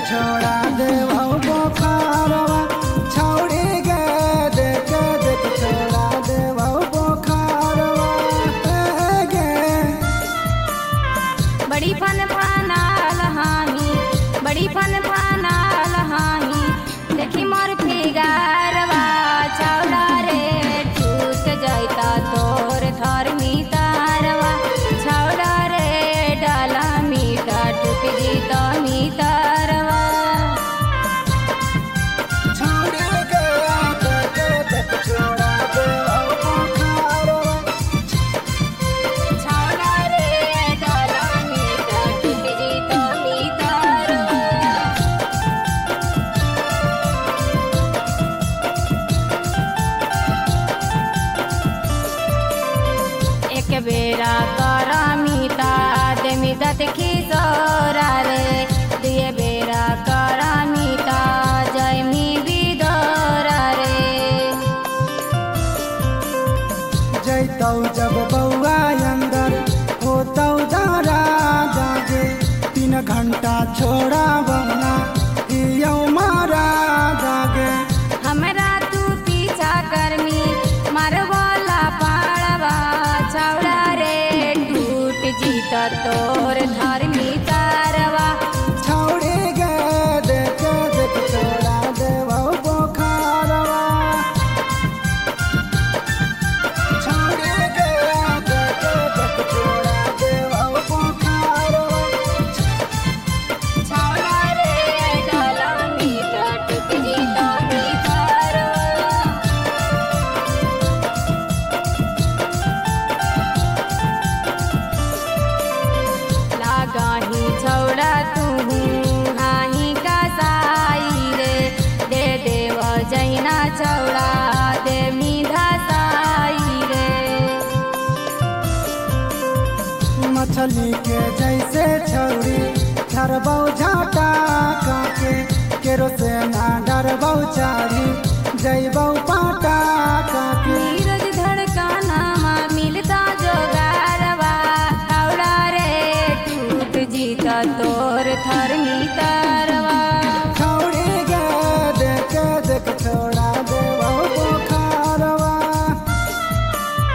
छोड़ा देवौ बोखारवा छौड़ी गे देख देख छोड़ा देवौ बोखारवा गे। बड़ी फन फानाल हामी बड़ी फन फानाल हामी देखी मोर फिगारवा छौड़ा रे टूट जाता तोर धर्मी तारवा छौड़ा रे डाला मीठा टूट जीता मीतारवा। छौड़ी गे देख देख छोड़ा देवौ बोखारवा छौड़ा रे डाला मीठा टूट जीता मीतारवा। एक बेरा करा मीता दे मीता देखी जोरा रे दिए बेरा करा मीता जय मी बिदोरा रे। जैतौ जब बौआ अंदर होतौ दारा दागे 3 घंटा छोड़ा बना दियौ मारा दागे। हमरा तू पीछा करमी मारवाला पाड़वा छौड़ा रे टूट जीता तोर धर्मी तारवा। छौड़ी गे देख देख छोड़ा देवौ बोखारवा छौड़ी गे देख देख छोड़ा देवौ बोखारवा छौड़ा रे डाला मीठा टूट जीता मीतारवा। लगाही छौड़ा तू हाही का साई रे दे देव जैना छौड़ा दे मीधा साई रे। मछली के जैसे छौड़ी धरबौ झाटा काके केरोसेना डरबौ चारी जैबौ पाटा काके। नीरज धड़काना मिलता जोगारवा छौड़ा रे टूट जीता तोर धर्मी तार